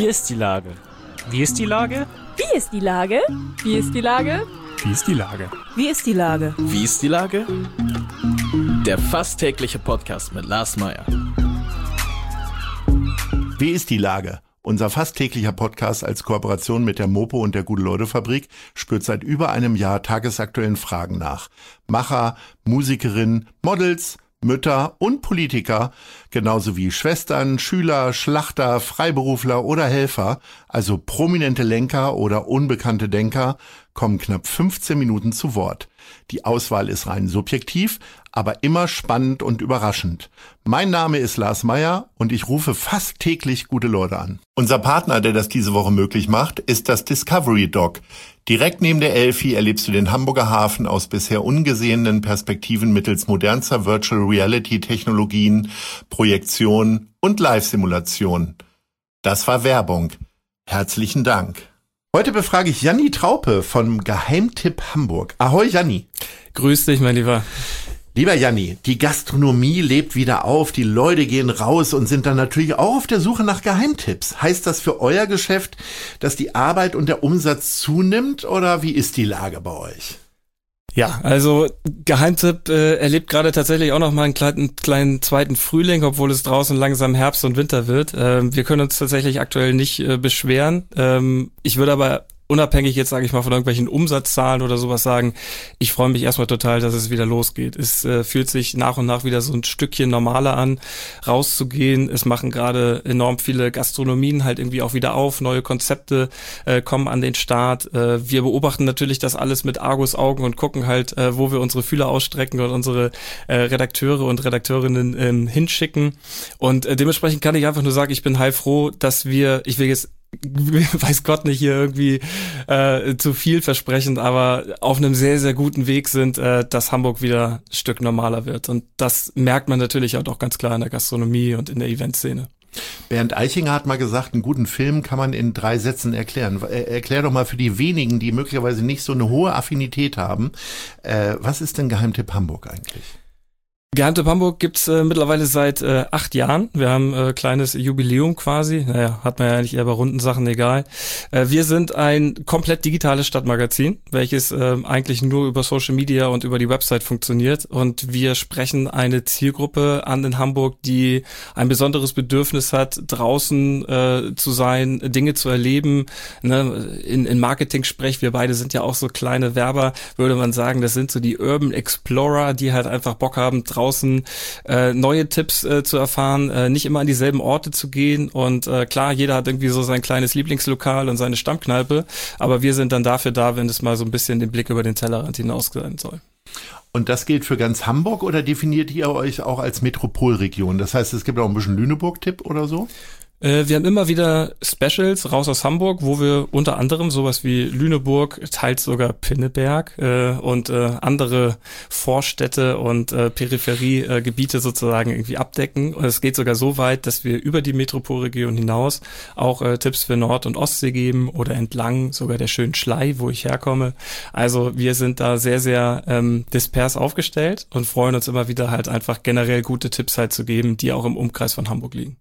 ist die Lage? Wie ist die Lage? Wie ist die Lage? Wie ist die Lage? Wie ist die Lage? Wie ist die Lage? Wie ist die Lage? Der fast tägliche Podcast mit Lars Meyer. Wie ist die Lage? Unser fast täglicher Podcast als Kooperation mit der Mopo und der Gute-Leute-Fabrik spürt seit über einem Jahr tagesaktuellen Fragen nach. Macher, Musikerinnen, Models, Mütter und Politiker, genauso wie Schwestern, Schüler, Schlachter, Freiberufler oder Helfer, also prominente Lenker oder unbekannte Denker, kommen knapp 15 Minuten zu Wort. Die Auswahl ist rein subjektiv, aber immer spannend und überraschend. Mein Name ist Lars Meyer und ich rufe fast täglich gute Leute an. Unser Partner, der das diese Woche möglich macht, ist das Discovery Dock. Direkt neben der Elfi erlebst du den Hamburger Hafen aus bisher ungesehenen Perspektiven mittels modernster Virtual Reality Technologien, Projektion und Live-Simulation. Das war Werbung. Herzlichen Dank. Heute befrage ich Janni Traupe vom Geheimtipp Hamburg. Ahoi Janni. Grüß dich, mein Lieber. Lieber Janni, die Gastronomie lebt wieder auf, die Leute gehen raus und sind dann natürlich auch auf der Suche nach Geheimtipps. Heißt das für euer Geschäft, dass die Arbeit und der Umsatz zunimmt oder wie ist die Lage bei euch? Ja, also Geheimtipp erlebt gerade tatsächlich auch noch mal einen kleinen zweiten Frühling, obwohl es draußen langsam Herbst und Winter wird. Wir können uns tatsächlich aktuell nicht beschweren. Ich würde aber unabhängig jetzt, sage ich mal, von irgendwelchen Umsatzzahlen oder sowas sagen, ich freue mich erstmal total, dass es wieder losgeht. Es fühlt sich nach und nach wieder so ein Stückchen normaler an, rauszugehen. Es machen gerade enorm viele Gastronomien halt irgendwie auch wieder auf. Neue Konzepte kommen an den Start. Wir beobachten natürlich das alles mit Argusaugen und gucken halt, wo wir unsere Fühler ausstrecken und unsere Redakteure und Redakteurinnen hinschicken. Und dementsprechend kann ich einfach nur sagen, ich bin heilfroh, dass ich will jetzt weiß Gott nicht hier irgendwie zu viel versprechend, aber auf einem sehr, sehr guten Weg sind, dass Hamburg wieder ein Stück normaler wird. Und das merkt man natürlich auch ganz klar in der Gastronomie und in der Eventszene. Bernd Eichinger hat mal gesagt, einen guten Film kann man in 3 Sätzen erklären. Erklär doch mal für die wenigen, die möglicherweise nicht so eine hohe Affinität haben, was ist denn Geheimtipp Hamburg eigentlich? Geheimtipp Hamburg gibt's mittlerweile seit 8 Jahren. Wir haben kleines Jubiläum quasi. Naja, hat man ja eigentlich eher bei runden Sachen, egal. Wir sind ein komplett digitales Stadtmagazin, welches eigentlich nur über Social Media und über die Website funktioniert. Und wir sprechen eine Zielgruppe an in Hamburg, die ein besonderes Bedürfnis hat, draußen zu sein, Dinge zu erleben. Ne? In Marketing-Sprech, wir beide sind ja auch so kleine Werber, würde man sagen, das sind so die Urban Explorer, die halt einfach Bock haben, draußen neue Tipps zu erfahren, nicht immer an dieselben Orte zu gehen und klar, jeder hat irgendwie so sein kleines Lieblingslokal und seine Stammkneipe, aber wir sind dann dafür da, wenn es mal so ein bisschen den Blick über den Tellerrand hinaus sein soll. Und das gilt für ganz Hamburg oder definiert ihr euch auch als Metropolregion? Das heißt, es gibt auch ein bisschen Lüneburg-Tipp oder so? Wir haben immer wieder Specials raus aus Hamburg, wo wir unter anderem sowas wie Lüneburg, teils sogar Pinneberg und andere Vorstädte und Peripheriegebiete sozusagen irgendwie abdecken. Und es geht sogar so weit, dass wir über die Metropolregion hinaus auch Tipps für Nord- und Ostsee geben oder entlang sogar der schönen Schlei, wo ich herkomme. Also wir sind da sehr, sehr dispers aufgestellt und freuen uns immer wieder halt einfach generell gute Tipps halt zu geben, die auch im Umkreis von Hamburg liegen.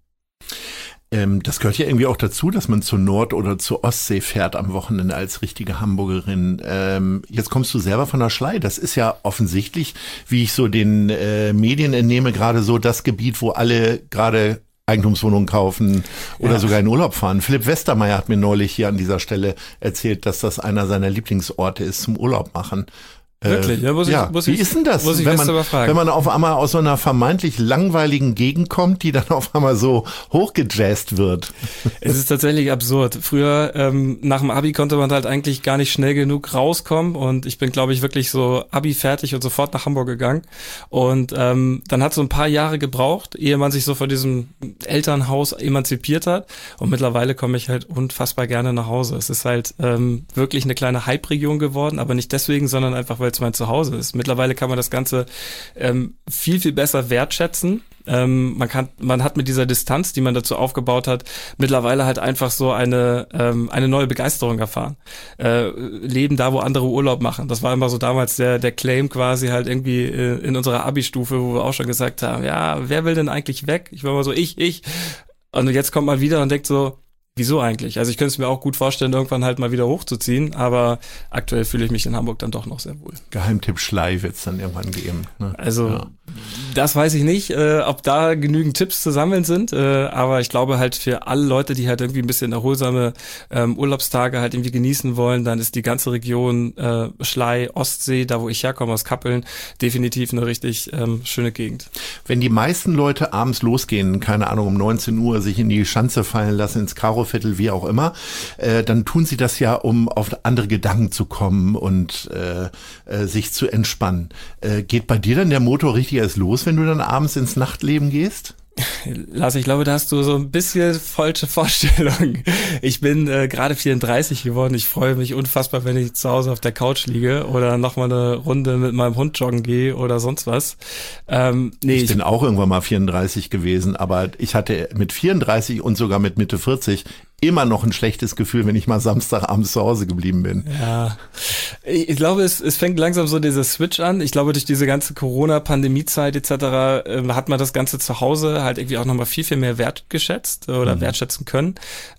Das gehört ja irgendwie auch dazu, dass man zur Nord- oder zur Ostsee fährt am Wochenende als richtige Hamburgerin. Jetzt kommst du selber von der Schlei. Das ist ja offensichtlich, wie ich so den Medien entnehme, gerade so das Gebiet, wo alle gerade Eigentumswohnungen kaufen oder sogar in Urlaub fahren. Philipp Westermeier hat mir neulich hier an dieser Stelle erzählt, dass das einer seiner Lieblingsorte ist zum Urlaub machen. Wirklich? Ja, wie ist denn das, wenn man auf einmal aus so einer vermeintlich langweiligen Gegend kommt, die dann auf einmal so hochgejazzt wird? Es ist tatsächlich absurd. Früher, nach dem Abi konnte man halt eigentlich gar nicht schnell genug rauskommen und ich bin, glaube ich, wirklich so Abi fertig und sofort nach Hamburg gegangen und dann hat so ein paar Jahre gebraucht, ehe man sich so von diesem Elternhaus emanzipiert hat und mittlerweile komme ich halt unfassbar gerne nach Hause. Es ist halt wirklich eine kleine Hype-Region geworden, aber nicht deswegen, sondern einfach, weil es mein Zuhause ist. Mittlerweile kann man das Ganze viel, viel besser wertschätzen. Man hat mit dieser Distanz, die man dazu aufgebaut hat, mittlerweile halt einfach so eine neue Begeisterung erfahren. Leben da, wo andere Urlaub machen. Das war immer so damals der Claim quasi halt irgendwie in unserer Abi-Stufe, wo wir auch schon gesagt haben, ja, wer will denn eigentlich weg? Ich war immer so, ich. Und jetzt kommt man wieder und denkt so, Wieso eigentlich? Also ich könnte es mir auch gut vorstellen, irgendwann halt mal wieder hochzuziehen, aber aktuell fühle ich mich in Hamburg dann doch noch sehr wohl. Geheimtipp Schlei wird es dann irgendwann geben. Ne? Also das weiß ich nicht, ob da genügend Tipps zu sammeln sind, aber ich glaube halt für alle Leute, die halt irgendwie ein bisschen erholsame Urlaubstage halt irgendwie genießen wollen, dann ist die ganze Region Schlei, Ostsee, da wo ich herkomme aus Kappeln, definitiv eine richtig schöne Gegend. Wenn die meisten Leute abends losgehen, keine Ahnung, um 19 Uhr sich in die Schanze fallen lassen, ins Karoviertel, wie auch immer, dann tun sie das ja, um auf andere Gedanken zu kommen und sich zu entspannen. Geht bei dir dann der Motor richtig erst los, wenn du dann abends ins Nachtleben gehst? Lars, ich glaube, da hast du so ein bisschen falsche Vorstellung. Ich bin gerade 34 geworden. Ich freue mich unfassbar, wenn ich zu Hause auf der Couch liege oder nochmal eine Runde mit meinem Hund joggen gehe oder sonst was. Ich bin auch irgendwann mal 34 gewesen, aber ich hatte mit 34 und sogar mit Mitte 40 immer noch ein schlechtes Gefühl, wenn ich mal Samstagabends zu Hause geblieben bin. Ja, ich glaube, es fängt langsam so dieser Switch an. Ich glaube, durch diese ganze Corona-Pandemie-Zeit etc. Hat man das Ganze zu Hause halt irgendwie auch nochmal viel, viel mehr wertgeschätzt oder wertschätzen können.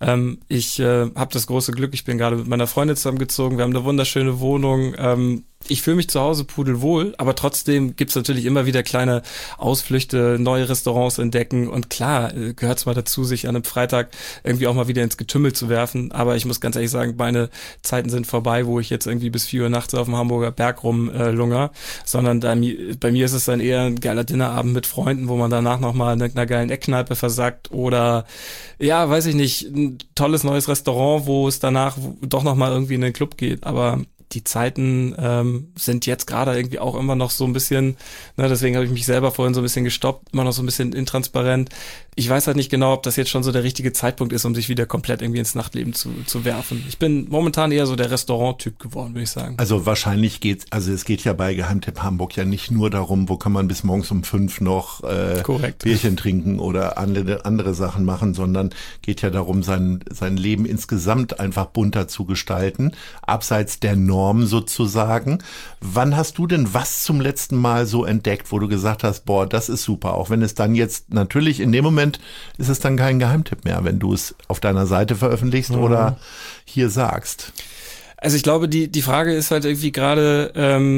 Ich habe das große Glück, ich bin gerade mit meiner Freundin zusammengezogen, wir haben eine wunderschöne Wohnung. Ich fühle mich zu Hause pudelwohl, aber trotzdem gibt's natürlich immer wieder kleine Ausflüchte, neue Restaurants entdecken und klar, gehört's mal dazu, sich an einem Freitag irgendwie auch mal wieder ins Getümmel zu werfen, aber ich muss ganz ehrlich sagen, meine Zeiten sind vorbei, wo ich jetzt irgendwie bis 4 Uhr nachts auf dem Hamburger Berg rumlunger, sondern bei mir ist es dann eher ein geiler Dinnerabend mit Freunden, wo man danach nochmal in irgendeiner geilen Eckkneipe versackt oder, ja, weiß ich nicht, ein tolles neues Restaurant, wo es danach doch nochmal irgendwie in den Club geht, aber die Zeiten sind jetzt gerade irgendwie auch immer noch so ein bisschen, deswegen habe ich mich selber vorhin so ein bisschen gestoppt, immer noch so ein bisschen intransparent. Ich weiß halt nicht genau, ob das jetzt schon so der richtige Zeitpunkt ist, um sich wieder komplett irgendwie ins Nachtleben zu werfen. Ich bin momentan eher so der Restaurant-Typ geworden, würde ich sagen. Also wahrscheinlich es geht ja bei Geheimtipp Hamburg ja nicht nur darum, wo kann man bis morgens um 5 noch Bierchen trinken oder andere Sachen machen, sondern geht ja darum, sein Leben insgesamt einfach bunter zu gestalten, abseits der Norm sozusagen. Wann hast du denn was zum letzten Mal so entdeckt, wo du gesagt hast, boah, das ist super, auch wenn es dann jetzt natürlich in dem Moment ist es dann kein Geheimtipp mehr, wenn du es auf deiner Seite veröffentlichst oder hier sagst. Also ich glaube, die Frage ist halt irgendwie gerade,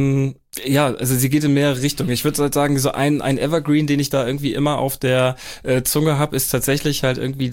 also sie geht in mehrere Richtungen. Ich würde halt sagen, so ein Evergreen, den ich da irgendwie immer auf der Zunge habe, ist tatsächlich halt irgendwie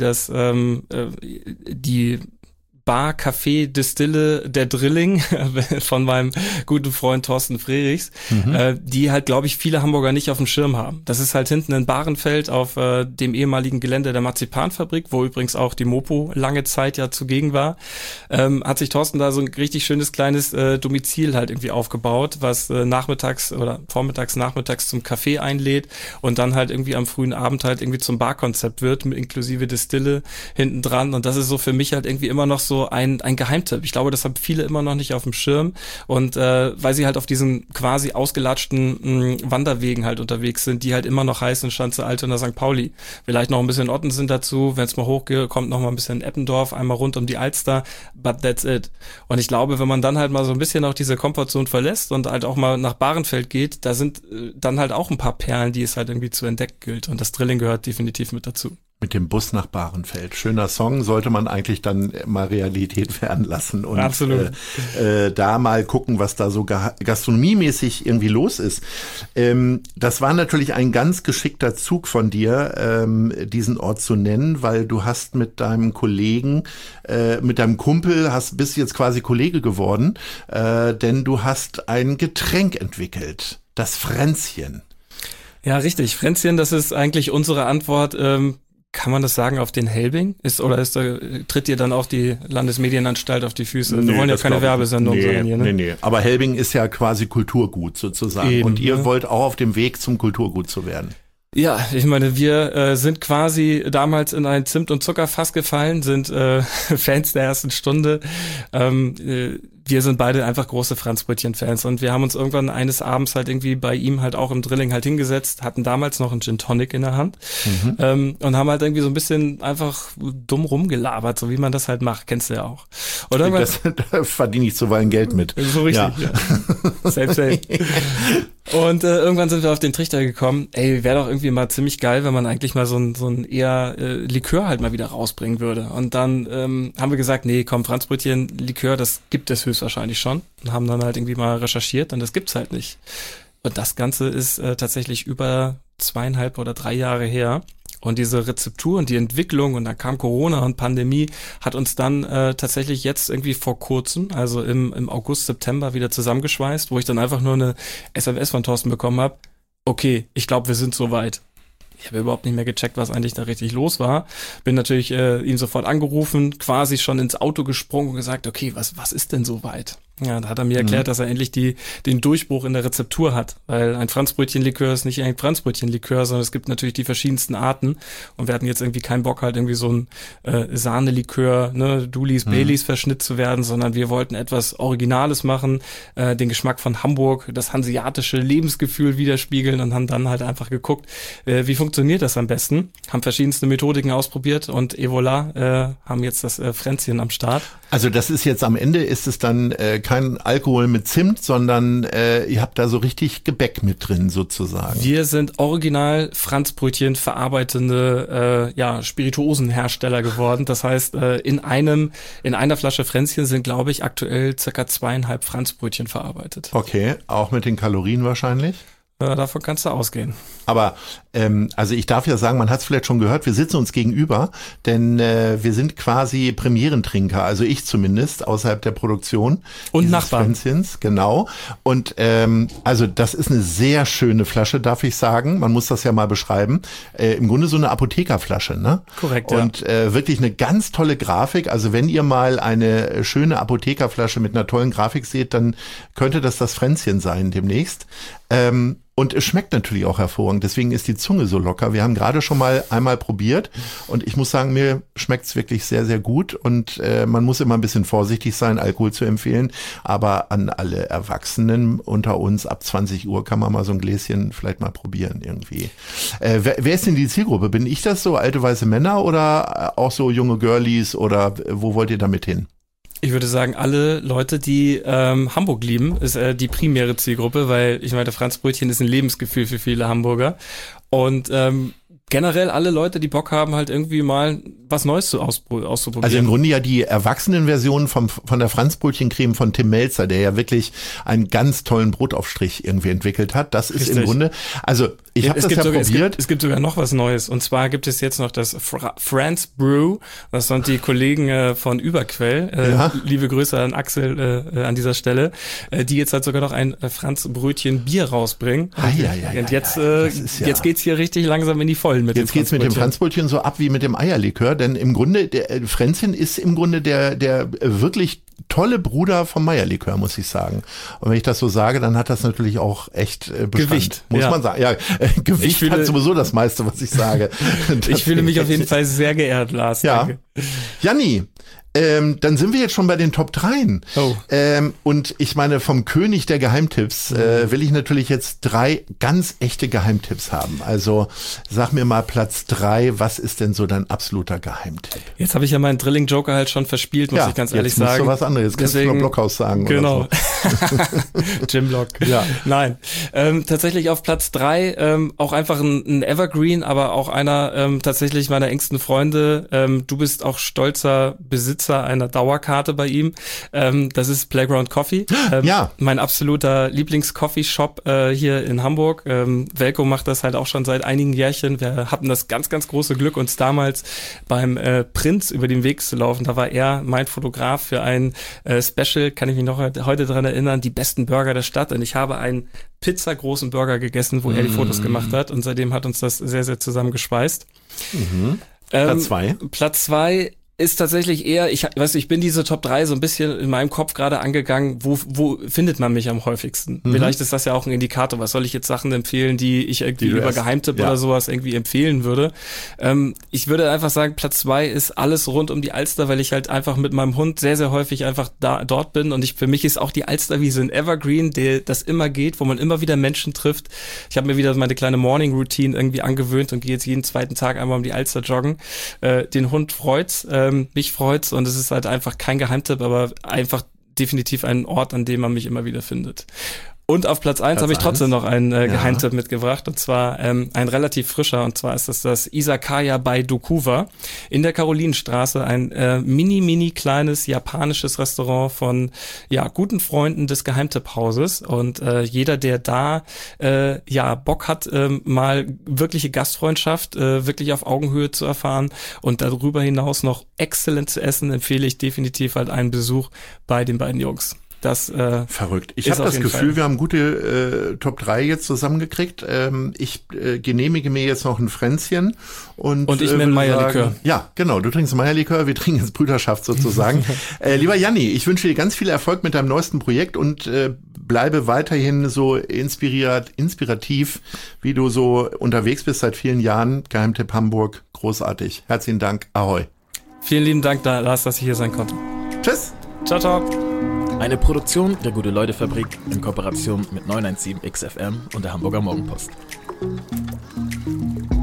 die Bar, Café, Distille, der Drilling von meinem guten Freund Thorsten Frerichs, die halt, glaube ich, viele Hamburger nicht auf dem Schirm haben. Das ist halt hinten in Bahrenfeld auf dem ehemaligen Gelände der Marzipanfabrik, wo übrigens auch die Mopo lange Zeit ja zugegen war. Hat sich Thorsten da so ein richtig schönes kleines Domizil halt irgendwie aufgebaut, was nachmittags oder vormittags, nachmittags zum Café einlädt und dann halt irgendwie am frühen Abend halt irgendwie zum Barkonzept wird, mit inklusive Distille hinten dran. Und das ist so für mich halt irgendwie immer noch so ein Geheimtipp. Ich glaube, das haben viele immer noch nicht auf dem Schirm und weil sie halt auf diesen quasi ausgelatschten Wanderwegen halt unterwegs sind, die halt immer noch heißen Schanze, Altona, St. Pauli. Vielleicht noch ein bisschen Ottensen dazu, wenn es mal hochkommt, noch mal ein bisschen Eppendorf, einmal rund um die Alster, but that's it. Und ich glaube, wenn man dann halt mal so ein bisschen auch diese Komfortzone verlässt und halt auch mal nach Bahrenfeld geht, da sind dann halt auch ein paar Perlen, die es halt irgendwie zu entdecken gilt und das Drilling gehört definitiv mit dazu. Mit dem Bus nach Bahrenfeld. Schöner Song, sollte man eigentlich dann mal Realität werden lassen und absolut. Da mal gucken, was da so gastronomiemäßig irgendwie los ist. Das war natürlich ein ganz geschickter Zug von dir, diesen Ort zu nennen, weil du hast mit deinem Kollegen, mit deinem Kumpel, bist jetzt quasi Kollege geworden, denn du hast ein Getränk entwickelt, das Fränzchen. Ja, richtig. Fränzchen, das ist eigentlich unsere Antwort, kann man das sagen, auf den Helbing? Tritt dir dann auch die Landesmedienanstalt auf die Füße? Wir wollen ja keine Werbesendung sein hier, ne? Nee. Aber Helbing ist ja quasi Kulturgut sozusagen. Eben, und ihr wollt auch auf dem Weg zum Kulturgut zu werden. Ja, ich meine, wir sind quasi damals in ein Zimt- und Zuckerfass gefallen, sind Fans der ersten Stunde. wir sind beide einfach große Franzbrötchen-Fans und wir haben uns irgendwann eines Abends halt irgendwie bei ihm halt auch im Drilling halt hingesetzt, hatten damals noch einen Gin Tonic in der Hand und haben halt irgendwie so ein bisschen einfach dumm rumgelabert, so wie man das halt macht, kennst du ja auch. Oder? Da verdiene ich zuweilen Geld mit. So richtig, ja. Same. Und irgendwann sind wir auf den Trichter gekommen, wäre doch irgendwie mal ziemlich geil, wenn man eigentlich mal so ein eher Likör halt mal wieder rausbringen würde. Und dann haben wir gesagt, nee, komm, Franzbrötchen, Likör, das gibt es höchstwahrscheinlich schon. Und haben dann halt irgendwie mal recherchiert und das gibt's halt nicht. Und das Ganze ist tatsächlich über 2,5 oder 3 Jahre her. Und diese Rezeptur und die Entwicklung und dann kam Corona und Pandemie, hat uns dann tatsächlich jetzt irgendwie vor kurzem, also im August, September wieder zusammengeschweißt, wo ich dann einfach nur eine SMS von Thorsten bekommen habe, okay, ich glaube, wir sind soweit. Ich habe überhaupt nicht mehr gecheckt, was eigentlich da richtig los war. Bin natürlich ihm sofort angerufen, quasi schon ins Auto gesprungen und gesagt, okay, was ist denn soweit? Ja, da hat er mir erklärt, dass er endlich den Durchbruch in der Rezeptur hat, weil ein Franzbrötchenlikör ist nicht ein Franzbrötchenlikör, sondern es gibt natürlich die verschiedensten Arten und wir hatten jetzt irgendwie keinen Bock, halt irgendwie so ein Sahnelikör, ne, Dulis, Baileys Verschnitt zu werden, sondern wir wollten etwas Originales machen, den Geschmack von Hamburg, das hanseatische Lebensgefühl widerspiegeln und haben dann halt einfach geguckt, wie funktioniert das am besten, haben verschiedenste Methodiken ausprobiert und et voilà, haben jetzt das Fränzchen am Start. Also das ist jetzt am Ende, ist es dann kein Alkohol mit Zimt, sondern ihr habt da so richtig Gebäck mit drin sozusagen. Wir sind original Franzbrötchen verarbeitende Spirituosenhersteller geworden. Das heißt, in einer Flasche Fränzchen sind, glaube ich, aktuell circa 2,5 Franzbrötchen verarbeitet. Okay, auch mit den Kalorien wahrscheinlich? Davon kannst du ausgehen. Aber also ich darf ja sagen, man hat es vielleicht schon gehört, wir sitzen uns gegenüber, denn wir sind quasi Premierentrinker, also ich zumindest, außerhalb der Produktion. Und Nachbarn. Fränzchens, genau. Und also das ist eine sehr schöne Flasche, darf ich sagen. Man muss das ja mal beschreiben. Im Grunde so eine Apothekerflasche, ne? Korrekt, ja. Und wirklich eine ganz tolle Grafik. Also wenn ihr mal eine schöne Apothekerflasche mit einer tollen Grafik seht, dann könnte das Fränzchen sein demnächst. Und es schmeckt natürlich auch hervorragend, deswegen ist die Zunge so locker. Wir haben gerade schon mal einmal probiert und ich muss sagen, mir schmeckt's wirklich sehr, sehr gut und man muss immer ein bisschen vorsichtig sein, Alkohol zu empfehlen, aber an alle Erwachsenen unter uns ab 20 Uhr kann man mal so ein Gläschen vielleicht mal probieren irgendwie. Wer ist denn die Zielgruppe? Bin ich das, so alte weiße Männer oder auch so junge Girlies oder wo wollt ihr damit hin? Ich würde sagen, alle Leute, die Hamburg lieben, ist die primäre Zielgruppe, weil ich meine, Franzbrötchen ist ein Lebensgefühl für viele Hamburger. Und generell alle Leute, die Bock haben, halt irgendwie mal was Neues auszuprobieren. Also im Grunde ja die Erwachsenenversion von der Franzbrötchencreme von Tim Melzer, der ja wirklich einen ganz tollen Brotaufstrich irgendwie entwickelt hat. Das ist Richtig. Im Grunde, also ich habe das ja probiert. Es gibt sogar noch was Neues. Und zwar gibt es jetzt noch das Franz Brew. Das sind die Kollegen von Überquell. Ja. Liebe Grüße an Axel an dieser Stelle. Die jetzt halt sogar noch ein Franzbrötchen Bier rausbringen. Und jetzt geht's hier richtig langsam in die Vollen mit Jetzt geht's mit dem Franzbrötchen so ab wie mit dem Eierlikör, denn im Grunde, der Fränzchen ist im Grunde der wirklich tolle Bruder vom Meierlikör, muss ich sagen. Und wenn ich das so sage, dann hat das natürlich auch echt Bestand, Gewicht, muss ja. man sagen. Ja, Gewicht hat sowieso das meiste, was ich sage. Ich fühle mich auf jeden Fall sehr geehrt, Lars. Ja. Danke. Janni, dann sind wir jetzt schon bei den Top 3. Oh. Und ich meine, vom König der Geheimtipps will ich natürlich jetzt 3 ganz echte Geheimtipps haben. Also sag mir mal Platz 3, was ist denn so dein absoluter Geheimtipp? Jetzt habe ich ja meinen Drilling-Joker halt schon verspielt, muss ich ganz ehrlich sagen. Jetzt musst du was anderes. Jetzt kannst du nur Blockhaus sagen. Genau. Oder so. Jim Block. Ja. Nein. Tatsächlich auf Platz 3, auch einfach ein Evergreen, aber auch einer tatsächlich meiner engsten Freunde. Du bist auch stolzer Besitzer einer Dauerkarte bei ihm. Das ist Playground Coffee. Ja. Mein absoluter Lieblings-Coffee-Shop hier in Hamburg. Welko macht das halt auch schon seit einigen Jährchen. Wir hatten das ganz, ganz große Glück, uns damals beim Prinz über den Weg zu laufen. Da war er mein Fotograf für ein Special, kann ich mich noch heute dran erinnern, die besten Burger der Stadt. Und ich habe einen pizzagroßen Burger gegessen, wo er die Fotos gemacht hat. Und seitdem hat uns das sehr, sehr zusammengeschweißt. Platz 2. Platz 2 ist tatsächlich eher, ich bin diese Top 3 so ein bisschen in meinem Kopf gerade angegangen, wo findet man mich am häufigsten? Vielleicht ist das ja auch ein Indikator, was soll ich jetzt Sachen empfehlen, die ich irgendwie über Geheimtipp oder sowas irgendwie empfehlen würde. Ich würde einfach sagen, Platz 2 ist alles rund um die Alster, weil ich halt einfach mit meinem Hund sehr, sehr häufig einfach dort bin und für mich ist auch die Alsterwiese ein Evergreen, das immer geht, wo man immer wieder Menschen trifft. Ich habe mir wieder meine kleine Morning Routine irgendwie angewöhnt und gehe jetzt jeden zweiten Tag einmal um die Alster joggen. Den Hund freut's, mich freut's und es ist halt einfach kein Geheimtipp, aber einfach definitiv ein Ort, an dem man mich immer wieder findet. Und auf Platz 1 habe ich trotzdem noch einen Geheimtipp mitgebracht und zwar ein relativ frischer und zwar ist das Izakaya bei Dokuwa in der Karolinenstraße, ein mini kleines japanisches Restaurant von guten Freunden des Geheimtipphauses und jeder, der da Bock hat, mal wirkliche Gastfreundschaft wirklich auf Augenhöhe zu erfahren und darüber hinaus noch exzellent zu essen, empfehle ich definitiv halt einen Besuch bei den beiden Jungs. Das verrückt. Ich habe das Gefühl, wir haben gute Top 3 jetzt zusammengekriegt. Ich genehmige mir jetzt noch ein Fränzchen. Und ich mir ein Meierlikör. Ja, genau. Du trinkst Meierlikör, wir trinken jetzt Brüderschaft sozusagen. Lieber Janni, ich wünsche dir ganz viel Erfolg mit deinem neuesten Projekt und bleibe weiterhin so inspirativ, wie du so unterwegs bist seit vielen Jahren. Geheimtipp Hamburg, großartig. Herzlichen Dank. Ahoi. Vielen lieben Dank, Lars, dass ich hier sein konnte. Tschüss. Ciao, ciao. Eine Produktion der Gute-Leute-Fabrik in Kooperation mit 917 XFM und der Hamburger Morgenpost.